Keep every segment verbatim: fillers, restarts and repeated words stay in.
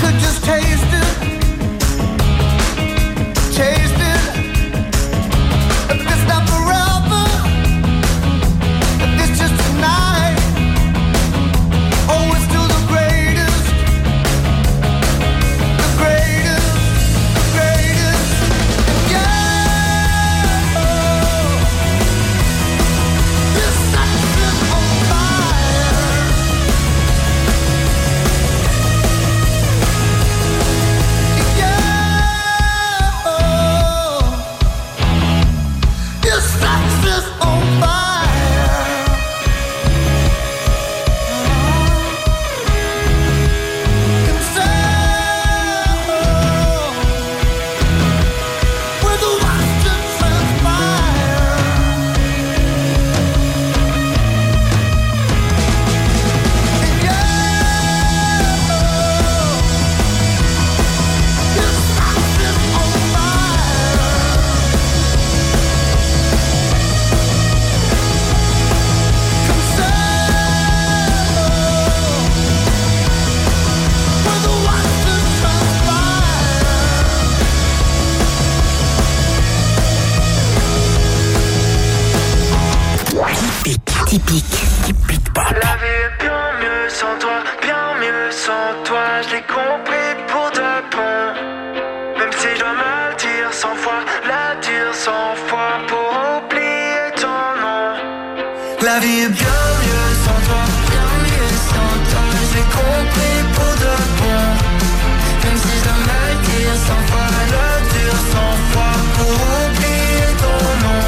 Typique, typique pop. La vie est bien mieux sans toi, bien mieux sans toi. Je l'ai compris pour de bon. Même si je dois me le dire cent fois, la dire cent fois pour oublier ton nom. La vie est bien mieux sans toi, bien mieux sans toi. Je l'ai compris pour de bon. Même si je dois me le dire cent fois, la dire cent fois pour oublier ton nom.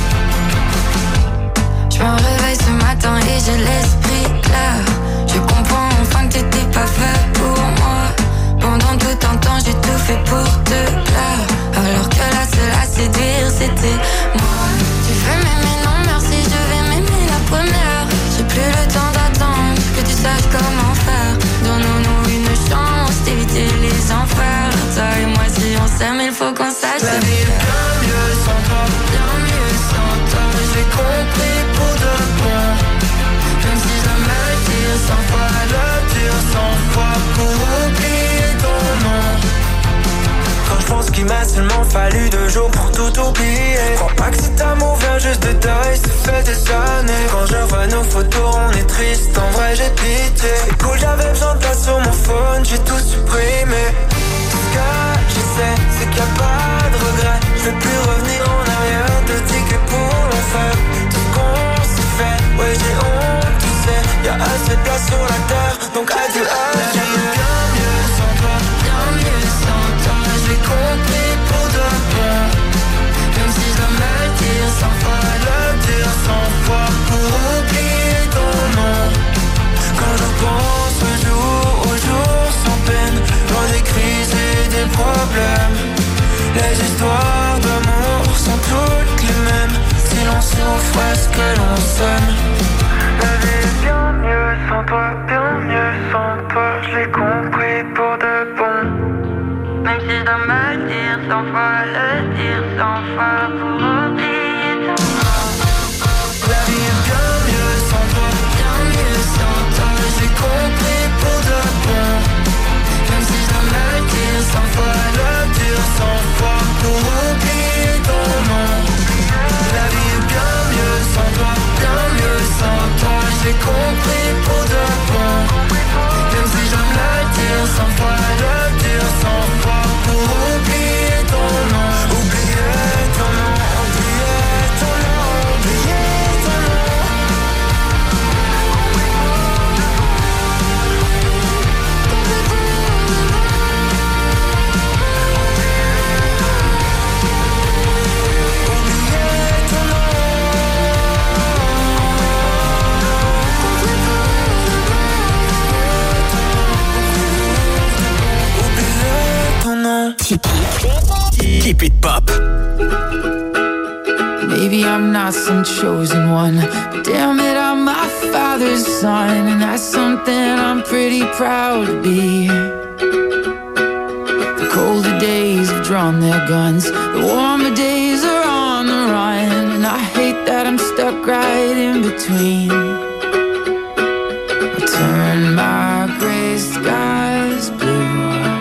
Je me réveille ce matin et j'ai l'esprit clair. Je comprends enfin que t'étais pas fait pour moi. Pendant tout un temps j'ai tout fait pour te plaire, alors que la seule à séduire c'était moi. Tu veux m'aimer, non merci, je vais m'aimer la première. J'ai plus le temps d'attendre que tu saches comment faire. Donnons-nous une chance d'éviter les enfers. Toi et moi si on s'aime il faut qu'on sache. La vie est bien mieux sans toi, bien mieux sans toi. J'ai compris pour de bon. Même si je dois me le dire cent fois, le dire cent fois pour oublier ton nom. Quand je pense qu'il m'a seulement fallu deux jours pour tout oublier. Crois pas que cet amour vient juste de deuil, ça fait des années. Quand je vois nos photos on est triste, en vrai j'ai pitié. C'est cool, j'avais besoin de place sur mon phone, j'ai tout supprimé. Tout ce que je sais, c'est qu'il n'y a pas de regret. Je veux plus revenir en arrière, te dis que pour l'enfer. Tout ce qu'on s'est fait, ouais j'ai honte, tu sais. Y'a assez de place sur la terre, donc adieu à la vie est bien mieux sans toi, bien mieux sans toi. J'ai compris pour de bon. Même si je dois me le dire cent fois, le dire cent fois pour oublier ton nom. Quand je pense au jour, au jour sans peine, loin des crises et des problèmes. Les histoires d'amour sont toutes les mêmes. Si l'on souffre, est-ce que l'on s'aime? La vie est bien mieux sans toi, bien mieux sans toi. Je l'ai compris pour de bon. Même si je dois me le dire cent fois, le dire cent fois pour oublier ton nom. La vie est bien mieux sans toi, bien mieux sans toi. J'ai compris pour de bon. Même si je dois me le dire cent fois, le dire cent fois pour oublier ton nom. La vie est bien mieux sans toi, bien mieux sans toi. J'ai compris pour de bon. Même si je dois me le dire cent fois, le dire cent fois pour oublier ton nom. Oublier ton nom, oublier ton nom, oublier ton nom. Keep it pop. Maybe I'm not some chosen one, but damn it, I'm my father's son, and that's something I'm pretty proud to be. The colder days have drawn their guns, the warmer days are on the run, and I hate that I'm stuck right in between. I turn my gray skies blue.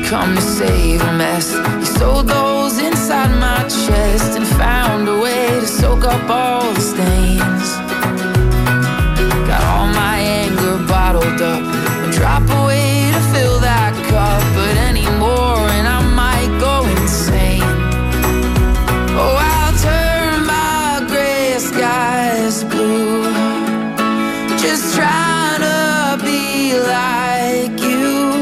come to save a mess. You sold those inside my chest and found a way to soak up all the stains. Got all my anger bottled up, a drop away to fill that cup, but anymore and I might go insane. Oh, I'll turn my gray skies blue, just trying to be like you.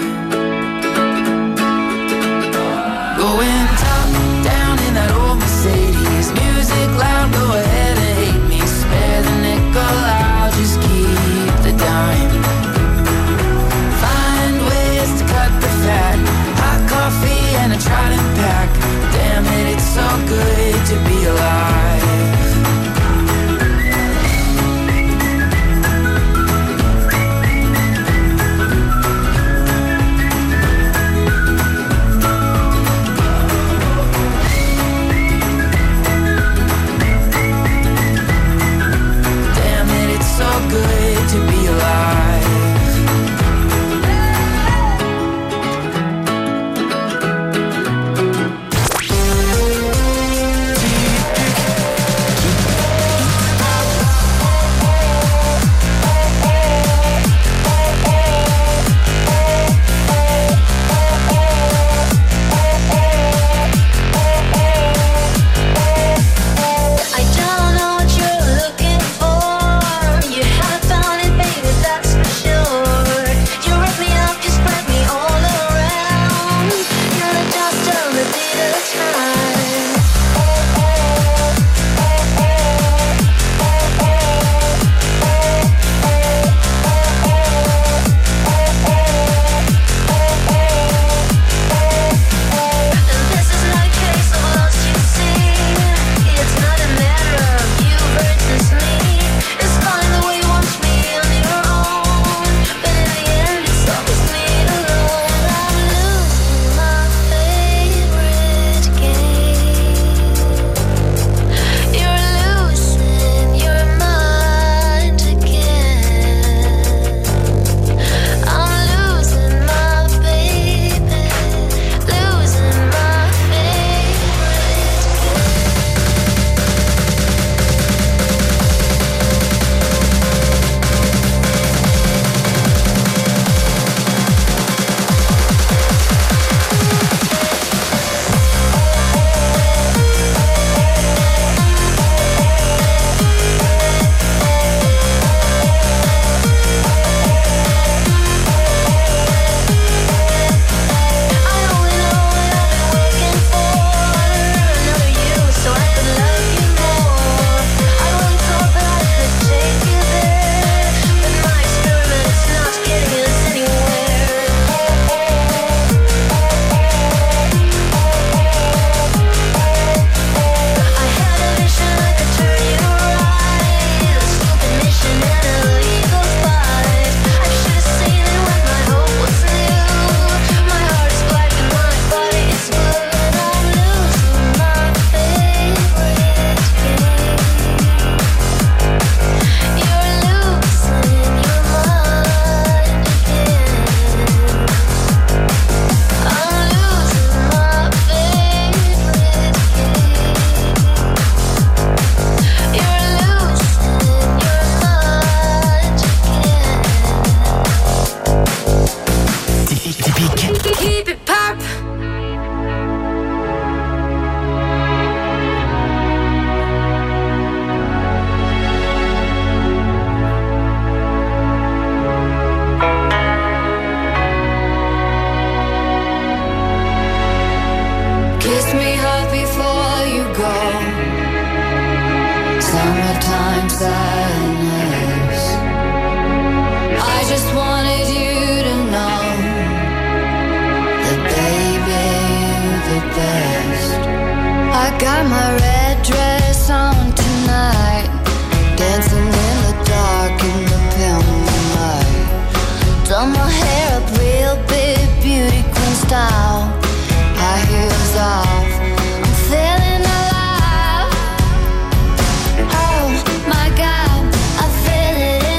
Going top down in that old Mercedes, music loud, go ahead and hate me. Spare the nickel, I'll just keep the dime. Find ways to cut the fat, hot coffee and a Trident pack. Damn it, it's so good to be alive. Good to be alive.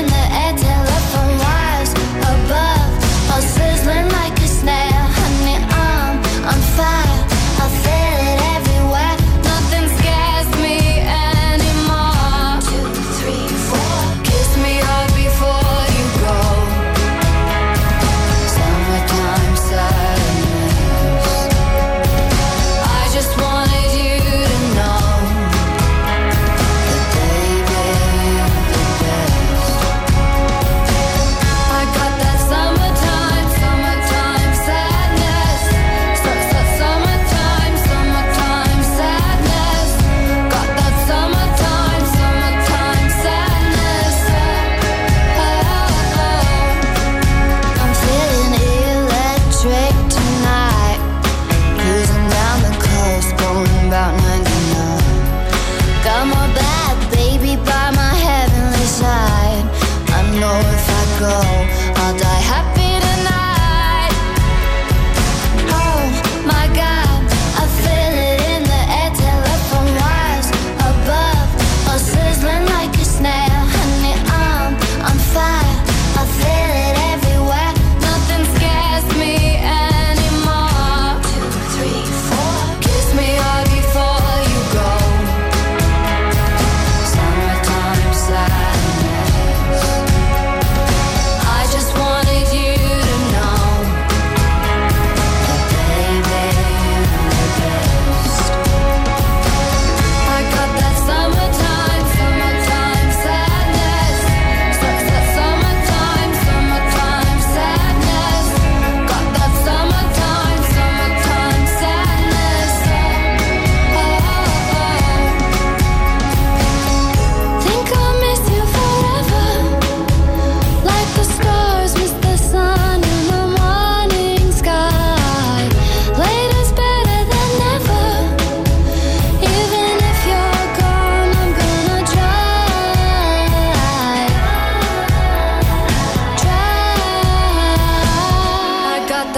Sizzling like a snail, honey.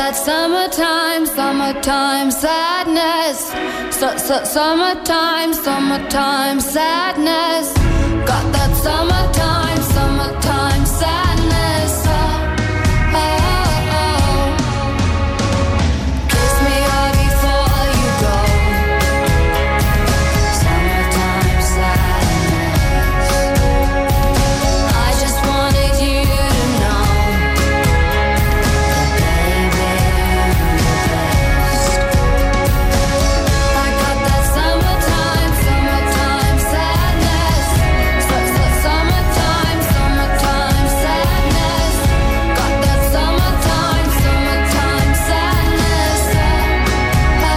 that summertime, summertime sadness. Su- su- summertime, summertime sadness. Got that summertime, summertime sadness. Oh, oh, oh. Kiss me all before you go. Summertime sadness. I just wanted you to know that, baby, you're the best. I got that summertime, summertime sadness. Su- su- summertime, summertime sadness. Got that summertime, summertime sadness. Oh,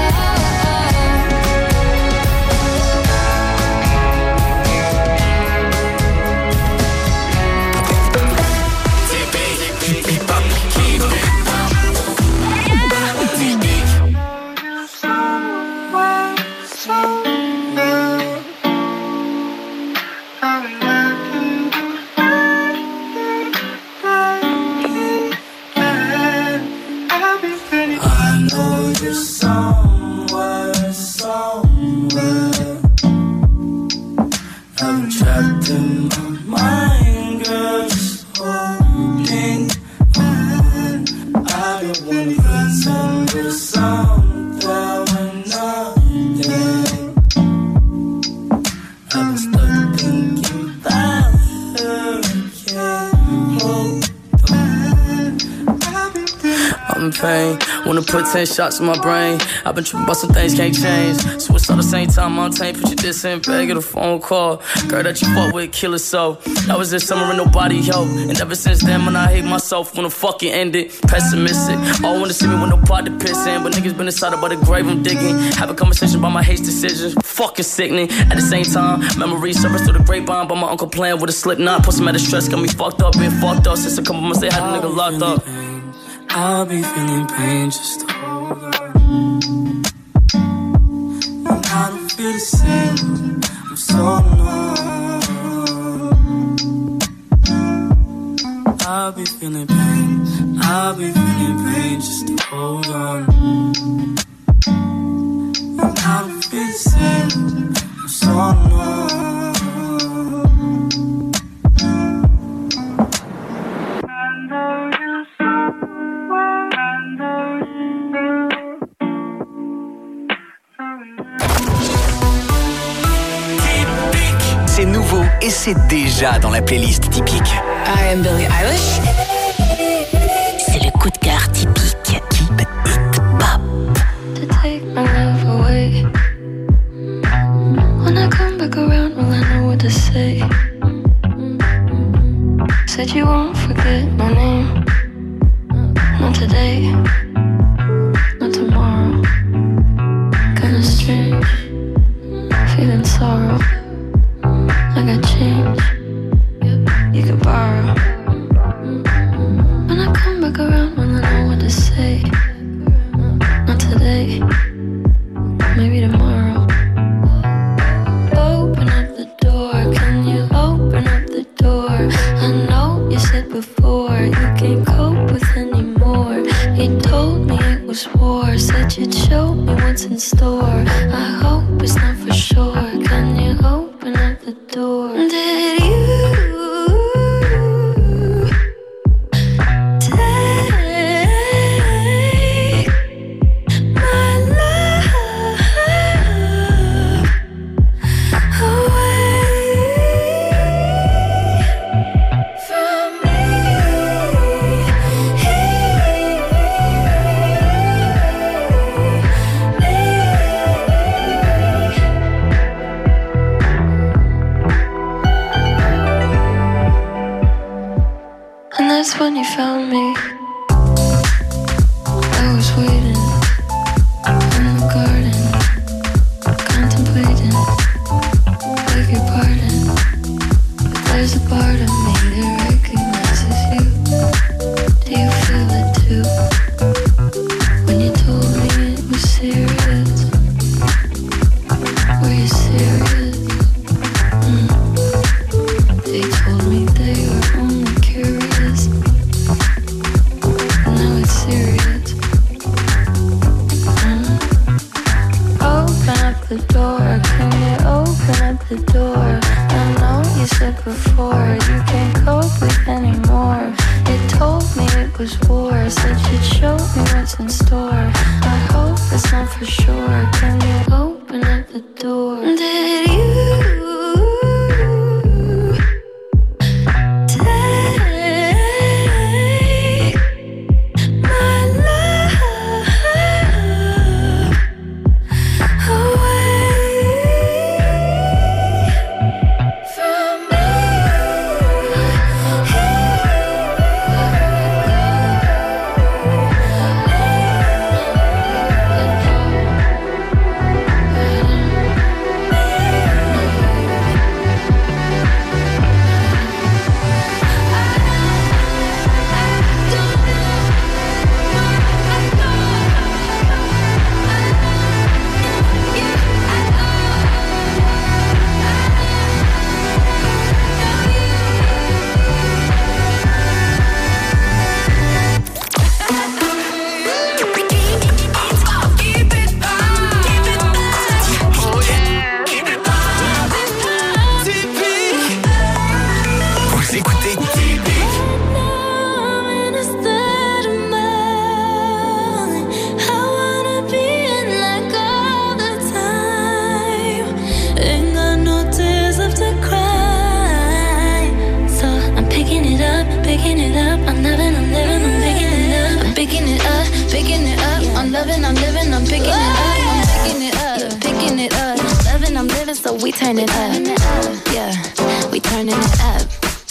I know you're somewhere, somewhere. I've been trapped in my mind, girl, just holding on. I've been wanting to pretend something when nothing. I've been stuck thinking about her, can't hold on. I've been thinking I'm in pain, wanna put ten shots in my brain. I've been tripping about some things can't change. Switch at the same time, I'm tame. Put your diss in bag, get a phone call. Girl that you fuck with, kill it so. That was this summer and nobody helped. And ever since then, when I hate myself, wanna fucking end it. Pessimistic, all wanna see me with no pot to piss in. But niggas been inside about the grave I'm digging. Have a conversation about my hate decisions, fucking sickening. At the same time, memories surface through the grapevine. But my uncle playing with a slip knot. Put some out of stress, got me fucked up, been fucked up. Since a couple months they had a nigga locked up. I'll be feeling pain, just hold on. And I don't feel the same, I'm so numb. I'll be feeling pain, I'll be feeling pain, just hold on. And I don't feel the same, I'm so numb. C'est nouveau et c'est déjà dans la playlist typique. I am Billie Eilish. C'est le coup de cœur typique. Keep it pop. to take my love away. When I come back around, will I know what to say? Said you won't forget my name. Not today, not tomorrow. Kinda strange, feeling sorrow. I got change, you could borrow. When I come back around, will I know what to say? Not today, maybe tomorrow. Open up the door, can you open up the door? I know you said before you can't cope with anymore. You told me it was war, said you'd show me what's in store. I hope it's not for sure, can you open up the door? Did you for sure. Can you open up the door? Did you we turn it up, yeah, we turning it up.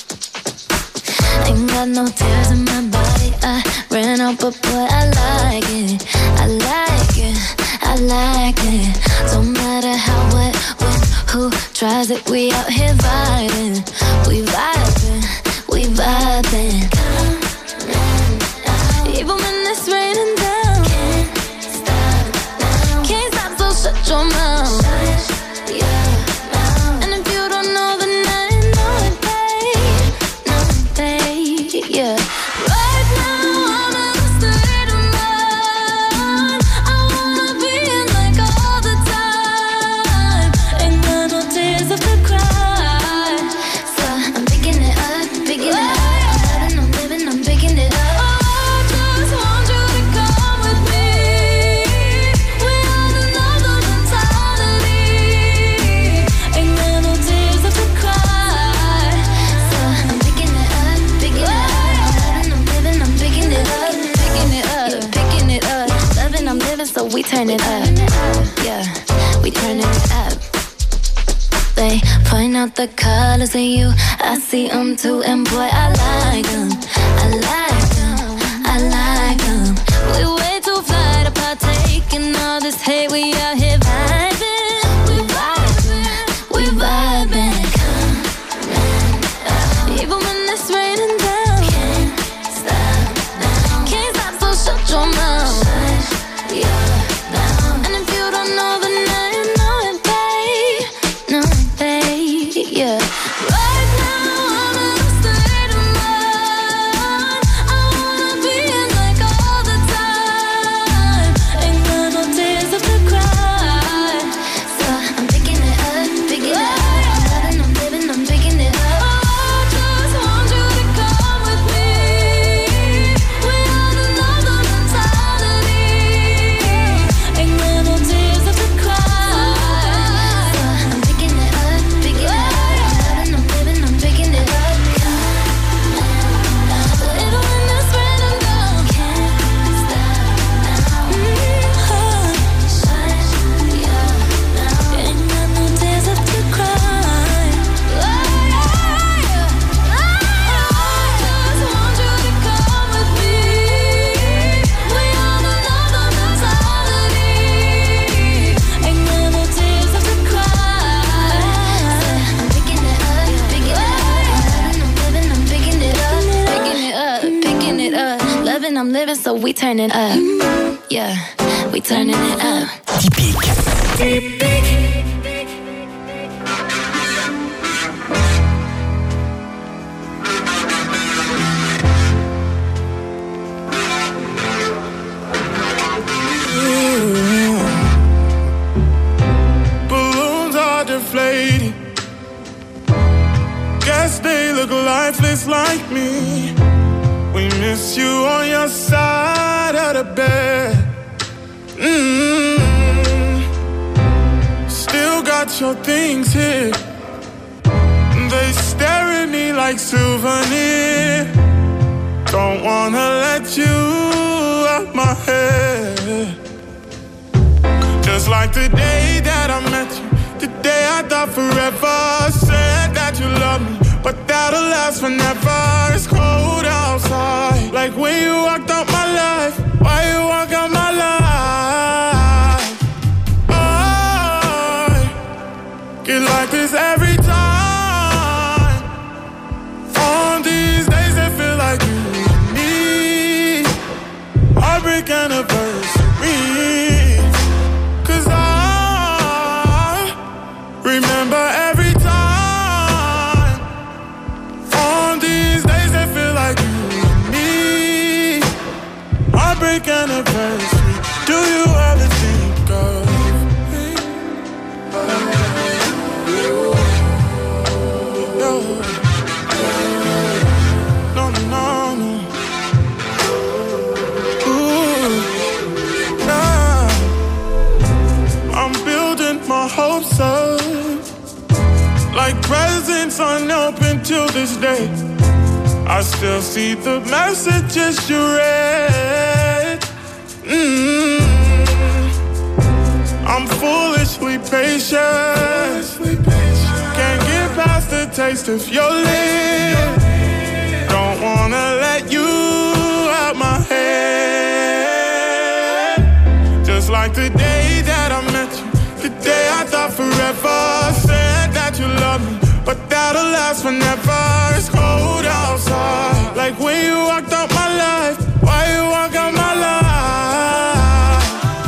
Ain't got no tears in my body, I ran out, but boy, I like it, I like it, I like it. Don't matter how, what, when, who tries it, we out here vibing, we vibing, we vibing. Even when it's raining down, can't stop now, can't stop, so shut your mouth. We turn it up, yeah, we turn it up. They point out the colors in you, I see them too, and boy, I like them, I like them, I like them. We way too fly to partake in all this hate, we out here vibing, we vibing, we vibing. Even when it's raining down, can't stop now, can't stop, so shut your mouth. Yeah. And if you don't know, then now you know it, babe. No, babe, yeah. Right now, I'm in a state of mind. I wanna be in like all the time. Ain't got no tears left to cry. So I'm picking it up, picking it up. I'm loving, I'm living, I'm picking it up. Oh, I just want you to come with me. We have another mentality. Ain't got no tears left to cry. So I'm picking it up, picking it up. I'm loving, I'm living, I'm picking it up. Even when it's raining down, can't stop now. Mm-hmm. Yeah, ain't got no tears left to cry. Oh, yeah. I just want you to come with me. We on another mentality. Ain't got no tears left to cry. I'm picking it up, picking it up. I'm living, I'm picking it up, picking it up, picking it up. Loving, I'm living, so we turn it up. Yeah, we turning it up. Typique. Balloons are deflating. Guess they look lifeless like me. We miss you on your side of the bed. Mm-hmm. got your things here. They stare at me like souvenir. Don't wanna let you out my head. Just like the day that I met you, the day I thought forever. Said that you love me, but that'll last forever. It's cold outside, like when you walked out my life. Why you walk out my life? I get like this every time. On these days that feel like you and me. Heartbreak anniversary. Cause I remember every time. On these days that feel like you and me. Heartbreak anniversary. Do you ever think of me? No, no, no, no. Ooh, nah. I'm building my hopes up, like presents unopened till this day. I still see the messages you read. Mm-hmm. I'm foolishly patient. Can't get past the taste of your lips. Don't wanna let you out my head. Just like the day that I met you, the day I thought forever. Said that you love me, but that'll last forever. It's cold outside, like when you walked out my life. Why you walk out my life?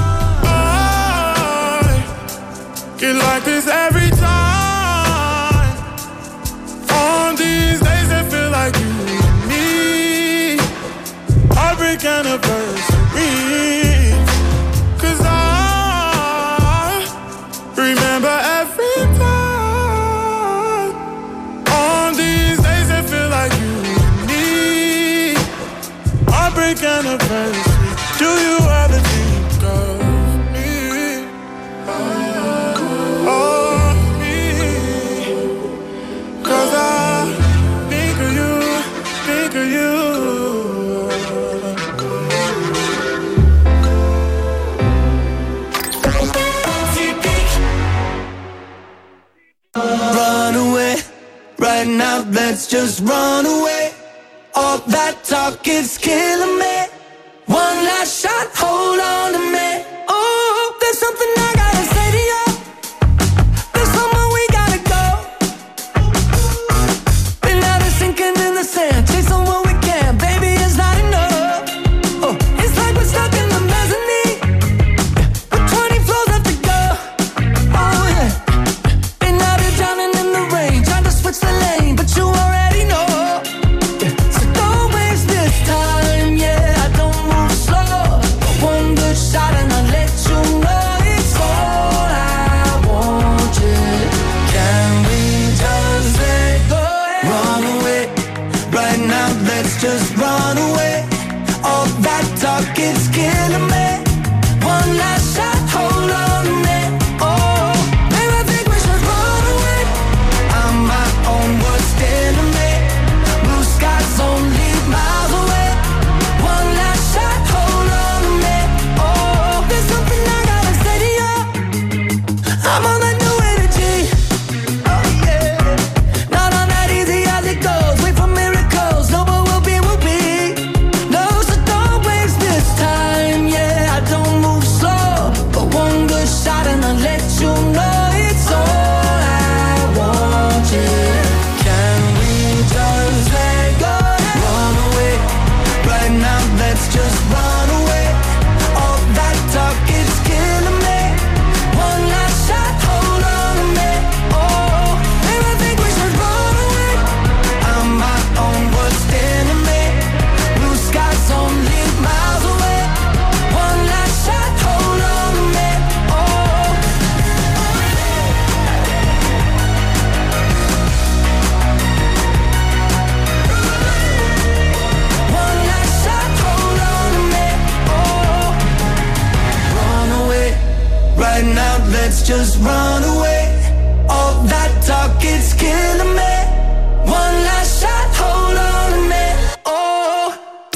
I get like this every time. On these days that feel like you and me. Heartbreak anniversary. Cause I remember every time. On these days that feel like you and me. Heartbreak anniversary. Do you ever think of me? Oh, me. Cause I think of you, think of you. Run away, right now, let's just run away. All that talk is killing me. One last shot, hold on to me. Oh, there's something I gotta say to you. There's somewhere we gotta go. Been out of sinking in the sand, chasing what we can. Baby, it's not enough. Oh, it's like we're stuck in the mezzanine with twenty floors left to go. Oh yeah. Been out here drowning in the rain, trying to switch the lane, but you already know. So don't waste this time, yeah. I don't move slow. One good shot and I'll let you know it's all I want, yeah. Can we just let go? Run away, right now, let's just run away. All that talk is killing me. One last shot, hold on to me. Oh, baby, I think we should run away. I'm my own worst enemy. Blue skies only miles away. One last shot, hold on to me. Oh, there's something I gotta say to you. I'm on that new energy. Oh yeah, not on that easy as it goes. Wait for miracles, no, but we'll be, we'll be. No, so don't waste this time, yeah. I don't move slow, but one good shot and I'll let you know it's all I want, yeah. Can we just let go? Run away, right now, let's just run away. All that talk is killing me. One last shot, hold on to me. Oh, baby, I think we should run away. I'm my own worst enemy. Blue skies only miles away. One last shot, hold on to me. Oh, one last shot, hold on to me. Oh, run away, right now, let's just run away. talk, it's killing me. One last shot, hold on a minute. Oh,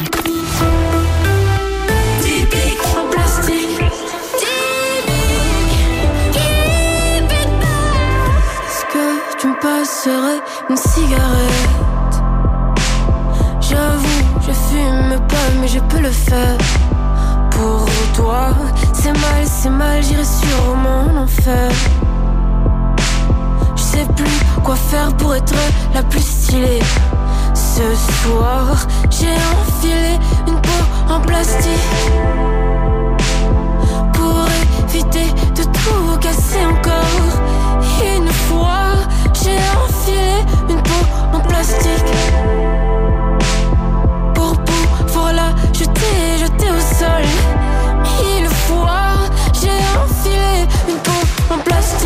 Typique en plastique. Typique, keep it down. Est-ce que tu me passerais une cigarette? J'avoue, je fume pas, mais je peux le faire. Pour toi, c'est mal, c'est mal, j'irai sûrement en enfer. Je sais plus quoi faire pour être la plus stylée. Ce soir, j'ai enfilé une peau en plastique pour éviter de tout casser encore. Une fois, j'ai enfilé une peau en plastique pour pouvoir la jeter, jeter au sol. Une fois, j'ai enfilé une peau en plastique.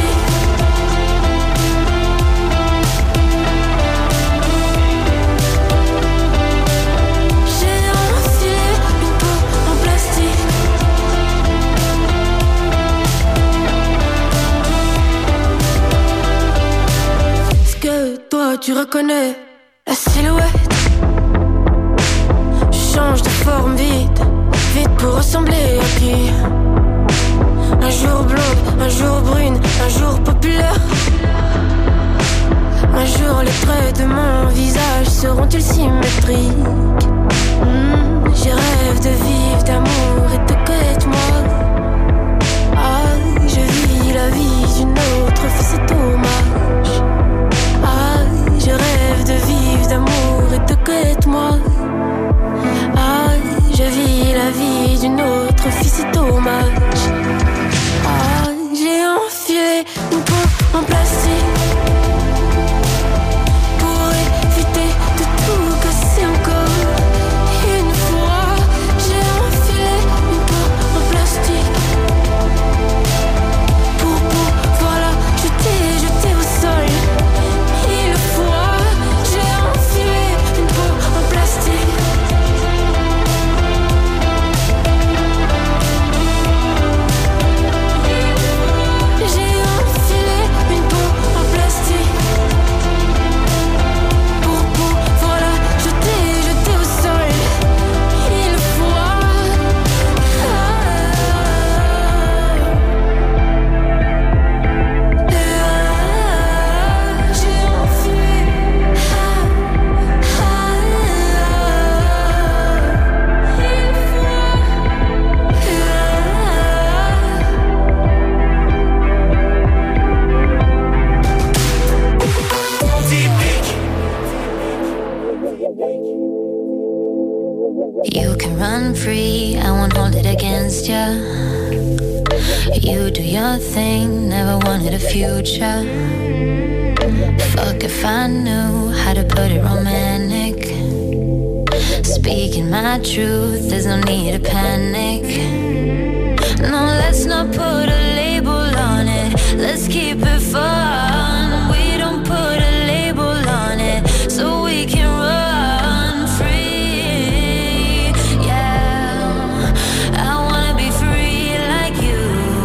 Toi, tu reconnais la silhouette. Je change de forme vite, vite pour ressembler à qui? Un jour blonde, un jour brune, un jour populaire. Un jour les traits de mon visage seront-ils symétriques? mmh, J'ai rêve de vivre, d'amour et de connaître-moi. Ah, je vis la vie d'une autre fille, c'est dommage. Ah, je rêve de vivre, d'amour et de connaître-moi. Ah, je vis la vie d'une autre fille, c'est dommage. Ah, j'ai enfilé une peau en plastique pour éviter de tout casser encore. Une fois, j'ai enfilé une peau en plastique pour pouvoir la jeter, jeter au sol. Une fois, j'ai enfilé une peau en plastique. J'ai enfilé une peau en plastique pour pouvoir la jeter, jeter au sol. Une fois, ah, j'ai enfilé. You can run free, I won't hold it against ya. You do your thing, never wanted a future. Fuck if I knew how to put it romantic. Speaking my truth, there's no need to panic. No, let's not put a label on it. Let's keep it fun. We don't put a label on it, so we can run free. Yeah, I wanna be free like you.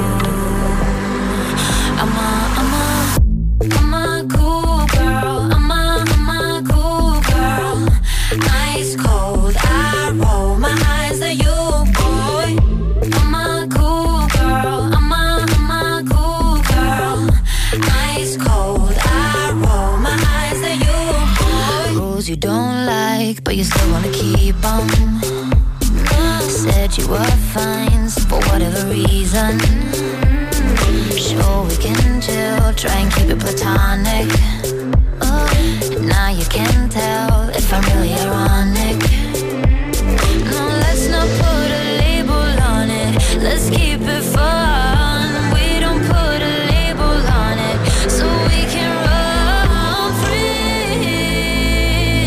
I'm a, I'm a, I'm a cool girl. I'm a, I'm a cool girl. Ice cold, I roll my eyes at you, boy. I'm a cool girl. I'm a, I'm a cool girl. Ice cold, I roll my eyes at you, boy. Rules you don't like, but you still wanna keep them. Said you were fine, for whatever reason. Sure we can chill, try and keep it platonic. Now you can tell if I'm really ironic. No, let's not put a label on it. Let's keep it fun. We don't put a label on it, so we can run free.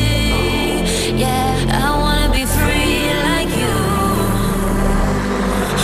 Yeah, I wanna be free like you.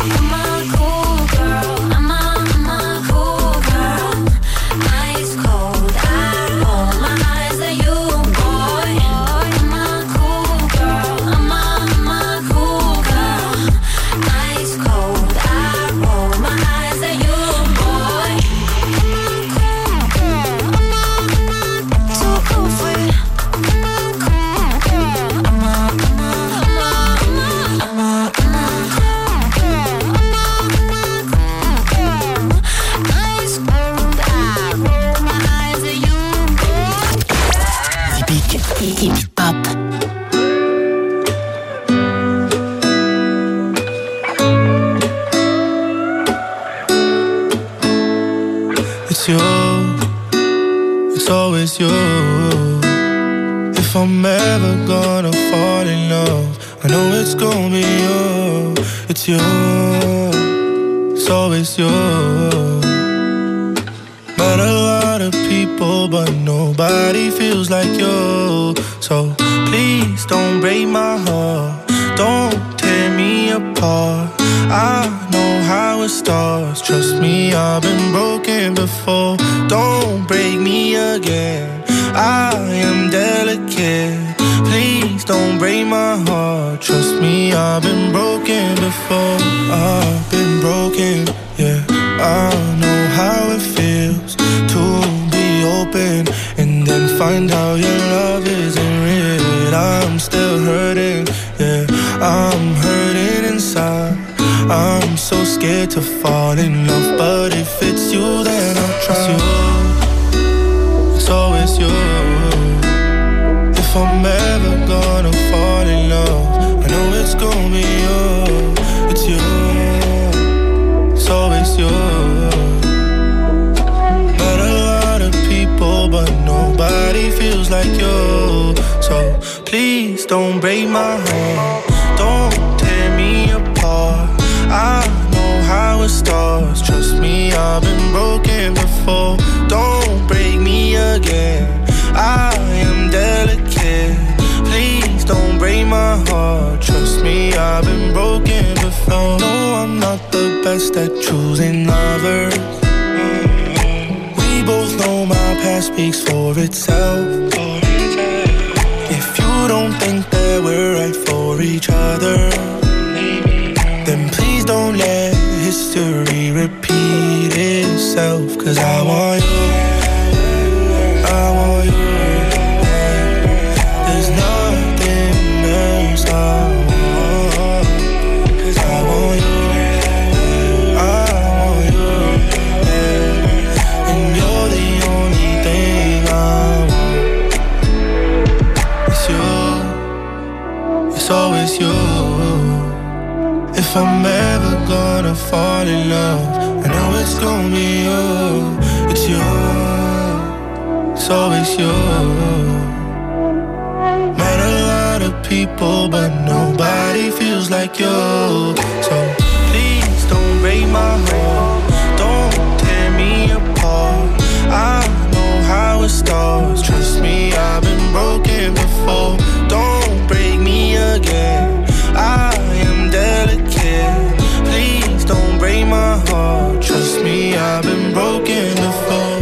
I'm a cool girl. I'm a, I'm a cool girl. Ice cold, I roll my eyes at you, boy. I'm a cool girl. I'm a, I'm a cool girl. Ice cold, I roll my eyes at you, boy. I'm a cool girl. I'm a, I'm a too cool for you. I'm a cool girl. I'm a, I'm a, I'm a, I'm a, I'm a cool girl. I'm a, I'm a cool girl. Ice cold, I roll my eyes at you, boy. Typique hip-hop. It's you, it's always you. If I'm ever gonna fall in love, I know it's gonna be you. It's you, it's always you. Met a lot of people, but nobody feels like you. So please don't break my heart, don't tear me apart. I know how it starts, trust me, I've been broken before. Don't break me again, I am delicate. Please don't break my heart, trust me, I've been broken before. I've been broken, yeah, I know how it feels to be open and then find out your love isn't real. I'm still hurting, yeah, I'm hurting inside. I'm so scared to fall in love, but if it's you, then I'll trust you. It's always you. If I'm ever gonna fall in love, I know it's gonna be you. It's you. It's always you. Met a lot of people, but nobody feels like you. So please don't break my heart, don't tear me apart. I know how it starts, trust me, I've been broken before. Don't break me again, I am delicate. Please don't break my heart, trust me, I've been broken before. No, I'm not the best at choosing lovers. We both know my past speaks for itself. If you don't think that we're right for each other, then please don't let history repeat itself. Cause I want you, I want you. There's nothing else I want. Cause I want you, I want you, yeah. And you're the only thing I want. It's you, it's always you. If I'm ever gonna fall in love, I know it's gonna be you. It's you, it's always you. Met a lot of people, but nobody feels like you. So please don't break my heart, don't tear me apart. I know how it starts, trust me, I've been broken before. Don't break me again, I am delicate. Please don't break my heart, trust me, I've been broken before.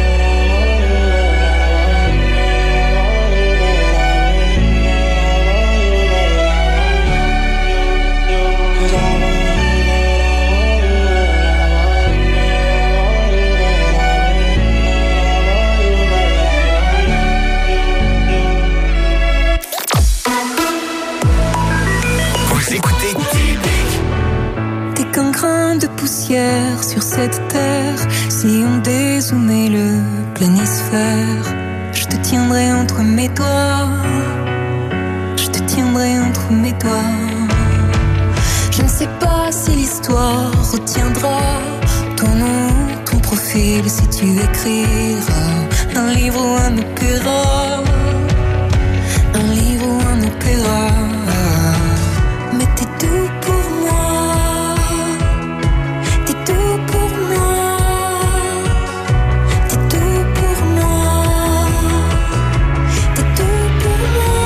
Sur cette terre, si on dézoomait le planisphère, je te tiendrai entre mes doigts, je te tiendrai entre mes doigts. Je ne sais pas si l'histoire retiendra ton nom, ton profil, si tu écriras un livre ou un opéra, un livre ou un opéra. Mais t'es tout pour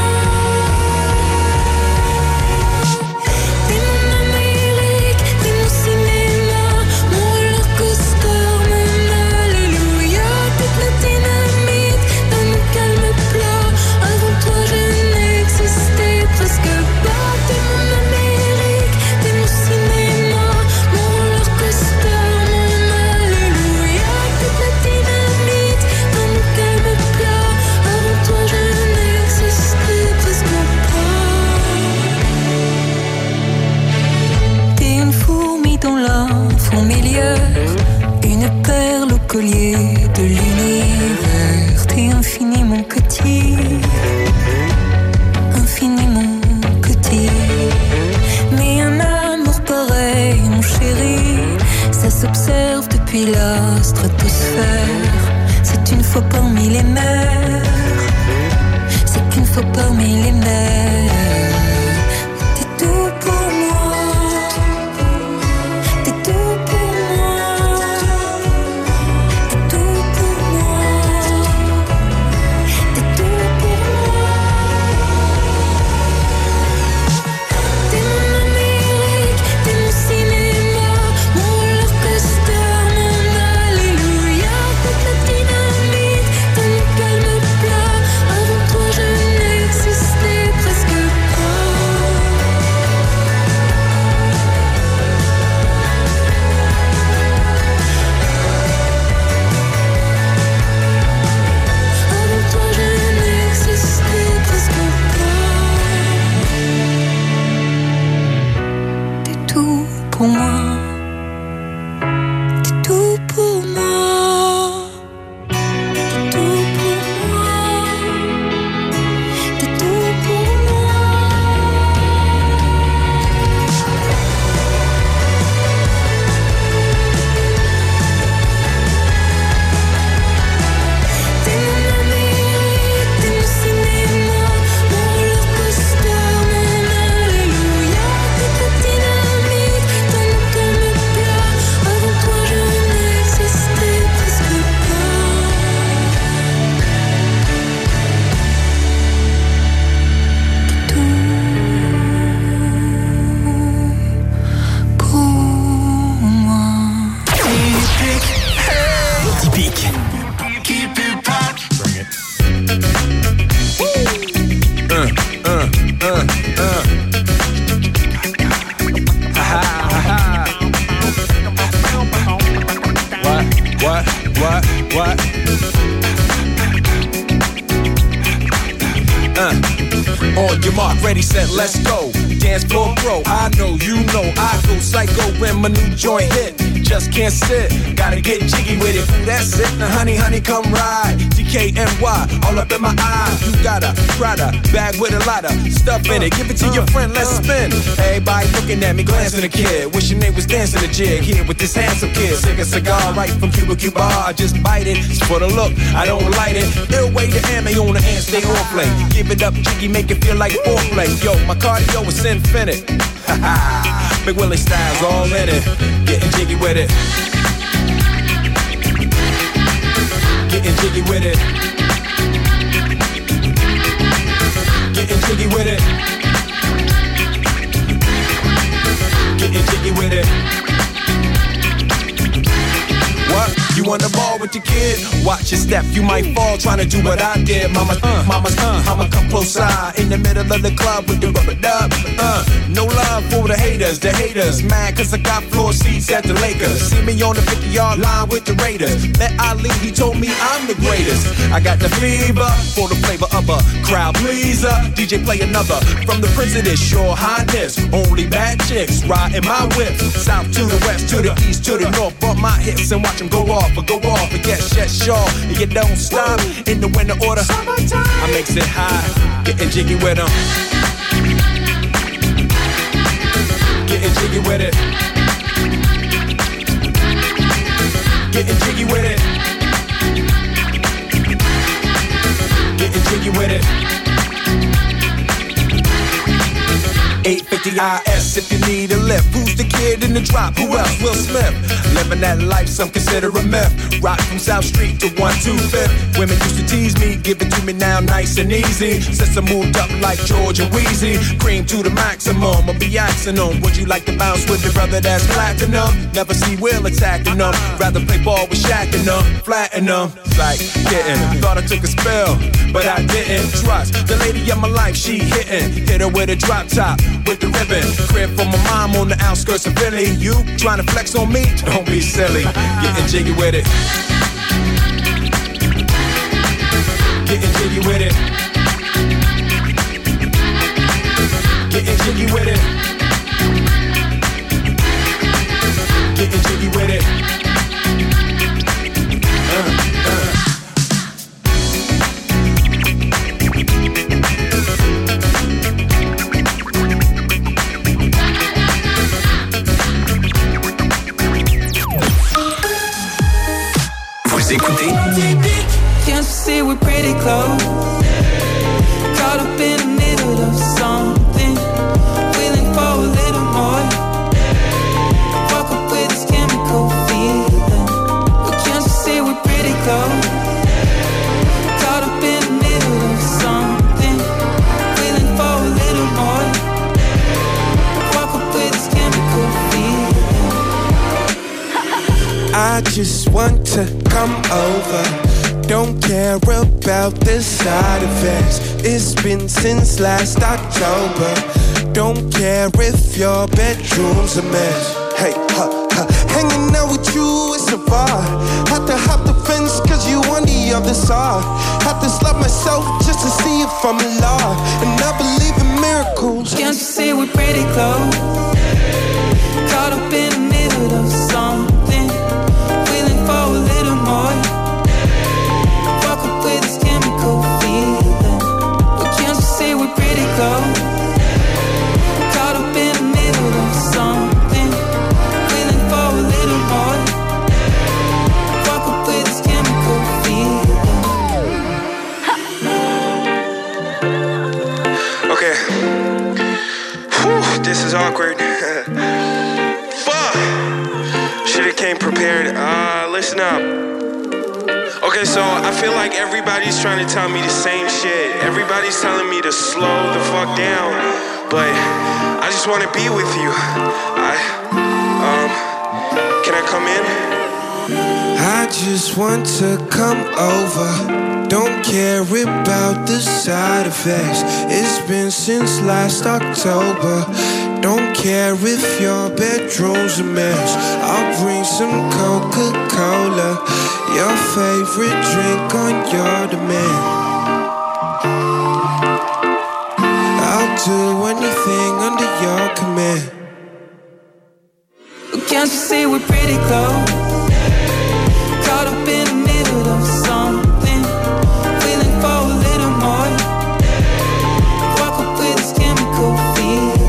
T'es mon fourmilière, une perle au collier de l'univers. T'es infiniment petit, infiniment petit. Mais un amour pareil, mon chéri, ça s'observe depuis la stratosphère. C'est une fois parmi les mers, c'est qu'une fois parmi les mers. T'es tout pour moi, t'es tout pour moi, t'es tout pour moi, t'es tout pour moi. T'es mon Amérique, t'es mon cinéma, mon roller coaster, mon alléluia. T'es la dynamite, t'es mon calme plat. Avant toi je n'existais presque pas. Avant toi je n'existais presque pas. T'es tout pour moi, t'es tout pour moi, t'es tout pour moi, t'es tout pour moi. T'es mon Amérique, t'es mon cinéma, mon roller coaster, mon alléluia. T'es la dynamite, t'es mon calme plat. Avant toi je n'existais presque pas. T'es tout pour moi. Typique. Keep it pop. Bring it. Uh, uh, uh, uh. Ha ha ha. What? What? What? What? Uh. On your mark, ready, set, let's go. Dance floor, bro. I know, you know, I go psycho when my new joint hit. Just can't sit, gotta get jiggy with it. Ooh, that's it. Now, honey, honey, come ride. D K N Y, all up in my eye. You got a Prada bag with a lot of stuff in it. Give it to your friend, let's spin. Everybody looking at me, glancing at the kid. Wishing they was dancing the jig here with this handsome kid. Sick a cigar right from Cuba Cuba. I just bite it. It's for the look, I don't light it. Ill way to ammo on the hand, stay on play. Give it up, jiggy, make it feel like foreplay. Yo, my cardio is infinite. Ha ha. Big Willie style's all in it. Getting jiggy with it. Getting jiggy with it. Getting jiggy with it. Getting jiggy with it. What? You on the ball with your kid? Watch your step, you might fall trying to do what I did. Mama, uh, mama, uh, I'ma come close side in the middle of the club with the rubber dub. Uh, no love for the haters, the haters. Mad cause I got floor seats at the Lakers. See me on the fifty yard line with the Raiders. Met Ali, he told me I'm the greatest. I got the fever for the flavor of a crowd pleaser. D J play another from the Prince of this, your highness. Only bad chicks riding my whip. South to the west, to the east, to the north. Bump my hips and watch them go off. Or go off and get shut short. And you don't stop in the winter order. I makes it high, getting jiggy with them. Getting jiggy with it. Getting jiggy with it. Getting jiggy with it. eight fifty I S if you need a lift. Who's the kid in the drop? Who else? Will Smith. Living that life some consider a myth. Rock from South Street to one two fifth. Women used to tease me, give it to me now nice and easy. Since I moved up like George and Wheezy. Cream to the maximum, I'll be asking them. Would you like to bounce with the brother that's platinum? Never see Will attacking them. Rather play ball with Shaq and them. Flatten them. Like getting. Thought I took a spell, but I didn't. Trust the lady of my life, she hitting. Hit her with a drop top. With the ribbon, crib for my mom on the outskirts of Philly. You trying to flex on me? Don't be silly. Getting jiggy with it. Getting jiggy with it. Getting jiggy with it. Getting jiggy see we're pretty close? Caught up in the middle of something, feeling for a little more. Woke up with this chemical feeling, but can't you see we're pretty close? Caught up in the middle of something, feeling for a little more. Woke up with this chemical feeling. I just want to come over. Don't care about the side effects. It's been since last October. Don't care if your bedroom's a mess. Hey, huh, huh. Hanging out with you is a bar. Had to hop the fence cause you on the other side. Had to slap myself just to see if I'm alive. And I believe in miracles. Can't you see we're pretty close? Caught up in the middle of something, feeling for a little more. Woke up with this chemical feeling, but can't you see we're pretty close? Caught up in the middle of something, feeling for a little more. Woke up with this chemical feeling. Okay. Whew, this is awkward. Fuck! Should've came prepared. Uh, listen up. Okay, so I feel like everybody's trying to tell me the same shit. Everybody's telling me to slow the fuck down, but I just want to be with you. I, um, can I come in? I just want to come over. Don't care about the side effects. It's been since last October. Don't care if your bedroom's a mess. I'll bring some Coca-Cola, your favorite drink on your demand. I'll do anything under your command. Can't you see we're pretty close? Caught up in the middle of something, feeling for a little more. Woke up with this chemical feeling.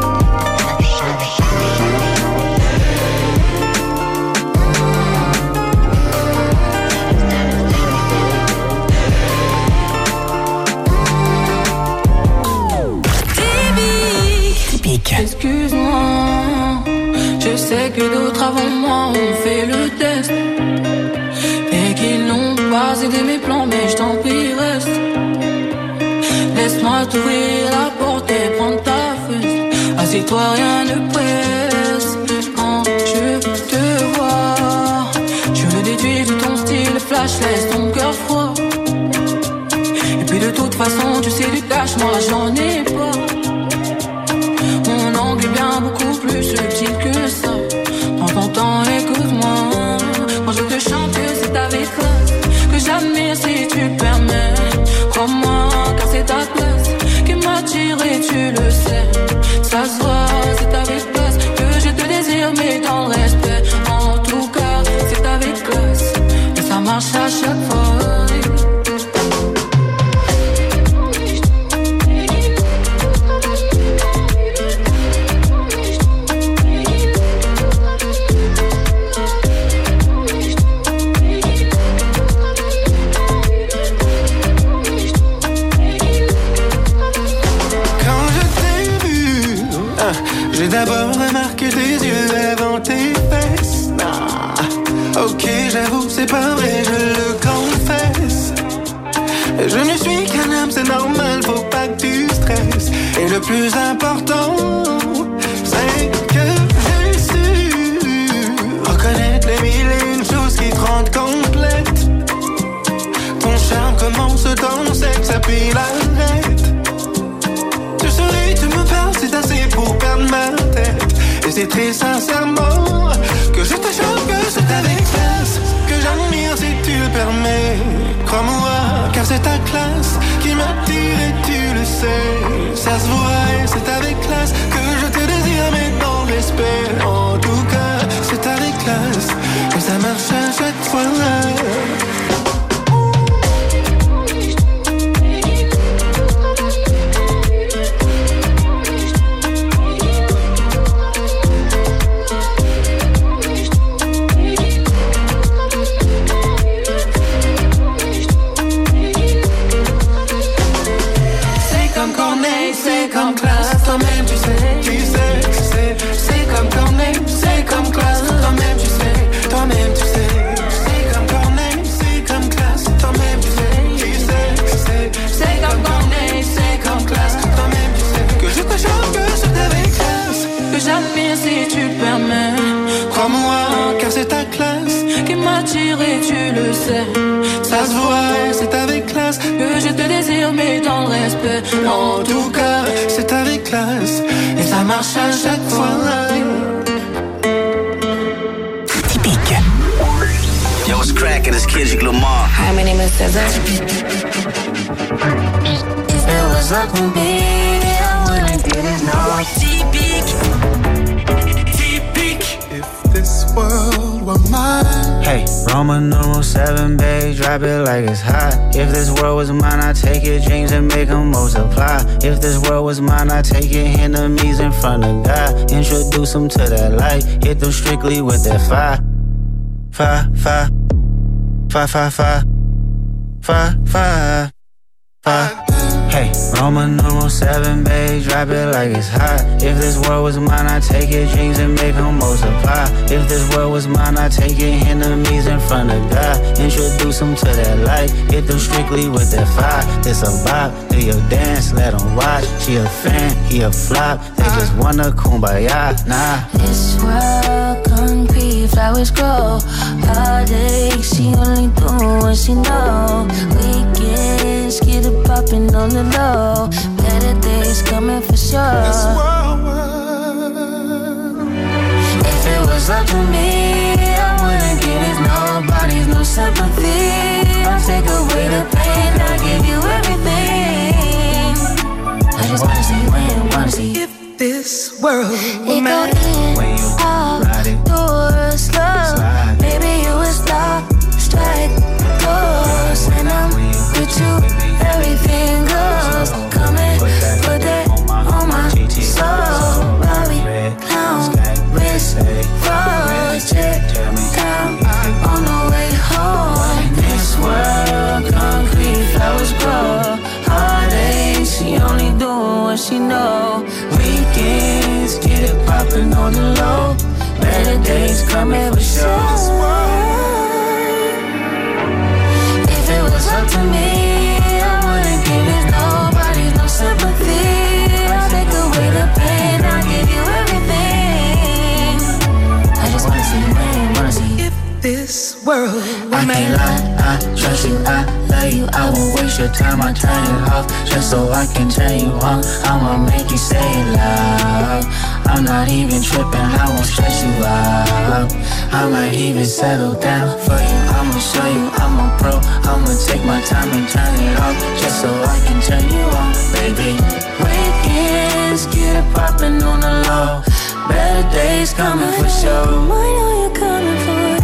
Excuse-moi, je sais que d'autres avant moi ont fait le test et qu'ils n'ont pas aidé mes plans, mais je t'en prie reste. Laisse-moi t'ouvrir la porte et prendre ta fesse. Assieds-toi, rien ne presse. Quand je te vois, je le déduis de ton style flash, laisse ton cœur froid. Et puis de toute façon, tu sais du cash, moi j'en ai pas. Mon angle est bien beaucoup plus subtil que ça. Prends ton temps, écoute-moi. Quand je te chante, c'est avec classe que j'admire si tu le permets. Crois-moi, car c'est ta classe qui m'attire et tu le sais. Ça se voit, c'est avec classe que je te désire, mais dans le respect. En tout cas, c'est avec classe et ça marche à chaque fois. J'ai d'abord remarqué tes yeux avant tes fesses. Ah, ok, j'avoue, c'est pas vrai, je le confesse. Je ne suis qu'un homme, c'est normal, faut pas que tu stresses. Et le plus important, c'est que j'ai su reconnaître les mille et une choses qui te rendent complète. Ton charme commence dans ton sexe, puis l'arrête. Tu souris, tu me parles, c'est assez pour perdre ma tête. Et c'est très sincèrement que je te chante, que c'est avec classe que j'admire si tu le permets. Crois-moi, car c'est ta classe qui m'attire et tu le sais. Ça se voit et c'est avec classe que je te désire, mais dans le respect. En tout cas, c'est avec classe et ça marche à chaque fois. attiré, tu le sais. Ça se voit, c'est avec classe que je te désire, mais dans le respect. En tout cas, c'est avec classe et ça marche à chaque fois. Typique. Yo, what's crackin'? It's Kendrick Lamar. Hi, my name is Cesar. If it was up to me, I wouldn't get it now. Typique. Typique. If this world were mine. Hey, Roman numeral seven, babe, drop it like it's hot. If this world was mine, I'd take your dreams and make them multiply. If this world was mine, I'd take your enemies in front of God. Introduce them to that light, hit them strictly with that fire. Fire, fire, fire, fire, fire, fire, fire, fire. Hey, Roman numeral seven, babe, drop it like it's hot. If this world was mine, I'd take your dreams and make them multiply. If this world was mine, I'd take your enemies in front of God. Introduce them to that light, hit them strictly with that fire. It's a vibe, do your dance, let them watch. She a fan, he a flop, they just wanna kumbaya, nah. This world concrete, flowers grow. Heartache, she only do what she know. Weekends, get it poppin' on the low. Better days coming for sure. This world, if it was up to me, I wouldn't give it nobody's no sympathy. I'll take away the pain, I'll give you everything. I just wanna see when, wanna see if this world were mine. When you ride it, doors slow, slide. baby you was lock, strike, close, and I'm with you, everything goes. Come and put that on my soul, Robbie, clown, wrist, froze, check, down, on the way home. This world, concrete, flowers grow. Heartache, she only doing what she know. Weekends, get it poppin' on the low. Better days coming for sure. If it was up to me, I wouldn't give it nobody's no sympathy. I'll take away the pain, I'll give you everything. I just wanna see when, wanna see if this world were I can't lie, I trust you, I love you. I won't waste your time, I turn it off just so I can turn you on. I'ma make you say it loud. I'm not even tripping, I won't stress you out. I might even settle down for you. I'ma show you I'm a pro. I'ma take my time and turn it off just so I can turn you on, baby. Weekends, get it poppin' on the low. Better days coming for sure. I know you're coming for it.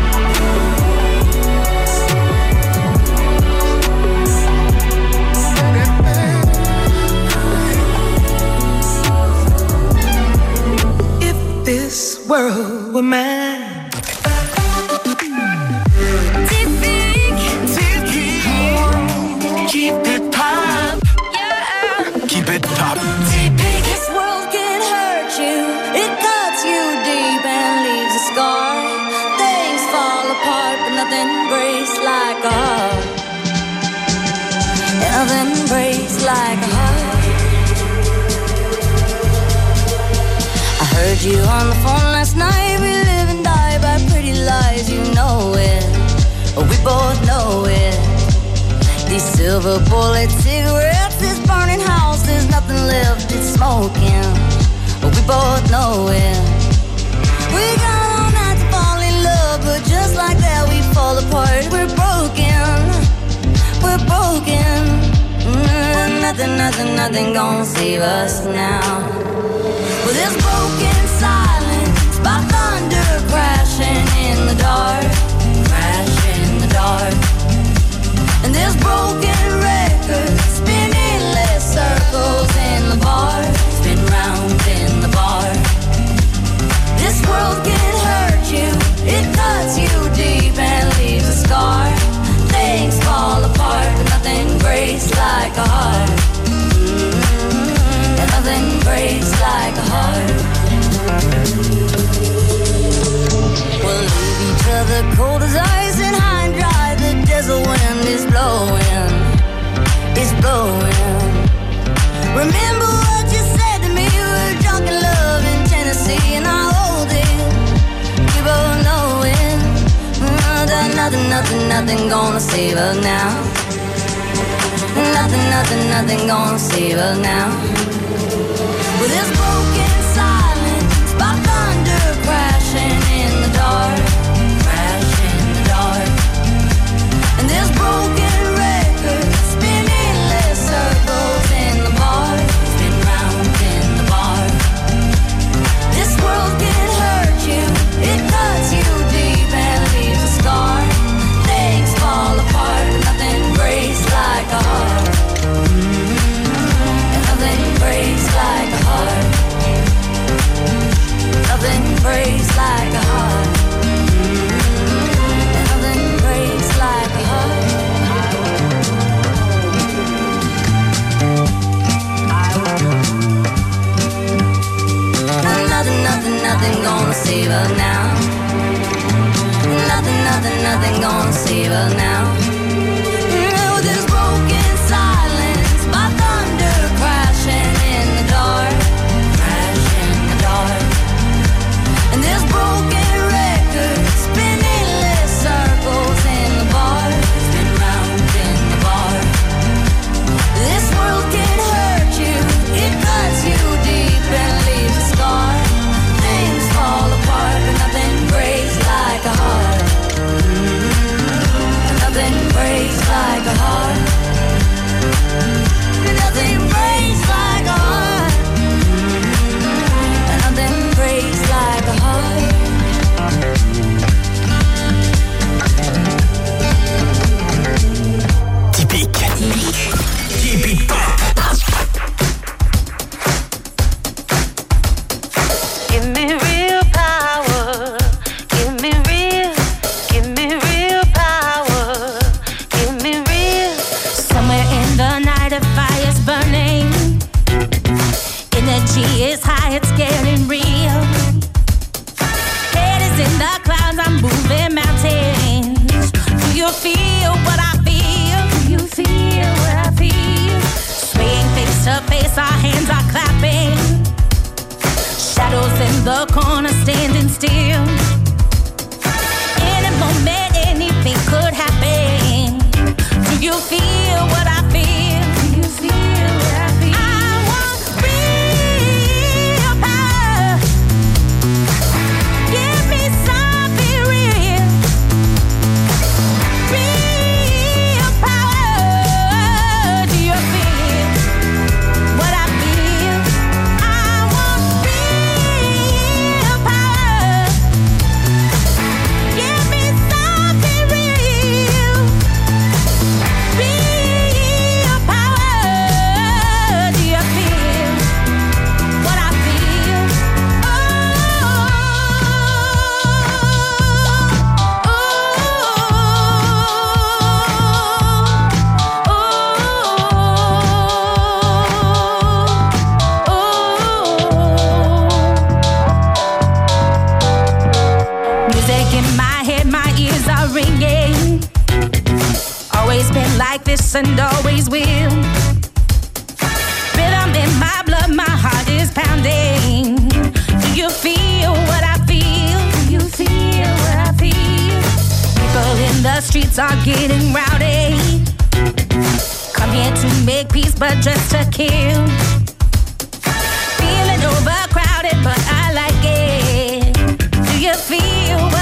this world were mine. Typique, typique. Keep it pop. Yeah. Keep it pop. Typique. This world can hurt you. It cuts you deep and leaves a scar. Things fall apart, but nothing breaks like a heart. Nothing breaks like a heart. I heard you on the phone last night. We live and die by pretty lies. You know it, we both know it. These silver bullet cigarettes, this burning house, there's nothing left, it's smoking. We both know it. We got all night to fall in love, but just like that we fall apart. We're broken, we're broken. Mm, nothing, nothing, nothing gonna save us now. With this broken silence, by thunder crashing in the dark, crash in the dark. And this broken record spinning less circles in the bar, spin round in the bar. This world can hurt you, it cuts you deep and leaves a scar. Things fall apart, but nothing breaks like a heart. Mm-hmm. And nothing breaks like a heart. We'll leave each other cold as ice and high and dry. The desert wind is blowing, it's blowing. Remember what you said to me, we were drunk in love in Tennessee, and I hold it, we both know it. Uh, nothing gonna save us now. Nothing, nothing, nothing gonna save us now. With this broken silence, by thunder crashing in the dark, crashing in the dark. And this broken record spinning endless circles in the bar, spin round in the bar. This world can hurt you, it cuts you deep and leaves a scar. Things fall apart, but nothing breaks like a heart. And nothing breaks like a heart. Nothing breaks like a heart. And nothing breaks like a heart. Nothing, nothing, nothing gonna save us now. Nothing, nothing, nothing gonna save us now. With this broken silence, by thunder crashing in the dark, crashing in the dark. And this broken record spinning endless circles in the bar, spin round in the bar. This world can hurt you, it cuts you deep and leaves a scar. Things fall apart, but nothing breaks like a heart. Nothing breaks like a heart. Nothing breaks like a heart. Nothing breaks like a heart. Typique. Typique pop. Give me real power. Give me real. Give me real power. Give me real. Somewhere in the night a fire's burning. Energy is high, it's getting real. Head is in the clouds, I'm moving mountains. Do you feel what I feel? Do you feel what I feel? Swaying face to face, our hands are clapping. Shadows in the corner standing still. In a moment, anything could happen. Do you feel what I feel? Do you feel what I feel? I want real power. Give me something real. Real power. Do you feel what I feel? I want real power. Give me something real. Real power. Do you feel what I feel? Oh, Music in my head, my ears are ringing. Always been like this and always will. Rhythm in my blood, my heart is pounding. Do you feel what I feel? Do you feel what I feel? People in the streets are getting rowdy. Come here to make peace, but just to kill. Feeling overcrowded, but I like it. Do you feel what